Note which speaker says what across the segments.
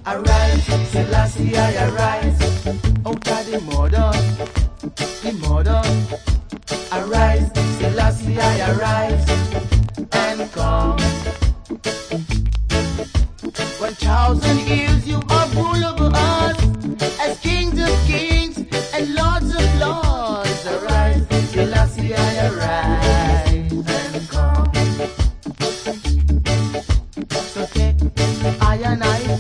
Speaker 1: Arise, Selassie, I arise. Out of the murder. Arise, Selassie, I arise. And come. 1,000 years you have ruled over us as kings of kings and lords of lords. Arise, Selassie, I arise. And come. So take I and I.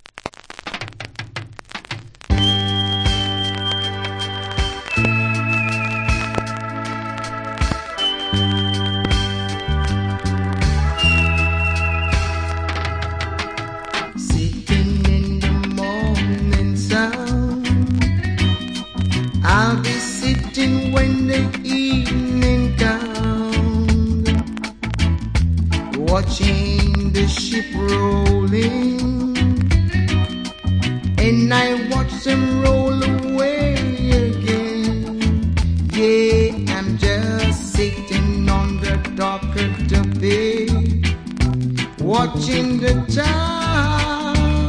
Speaker 1: Sitting in the morning sun, I'll be sitting when the evening comes, watching the ship rolling, and I watch them roll away again. Yeah, I'm just sitting on the dock of the bay, watching the tide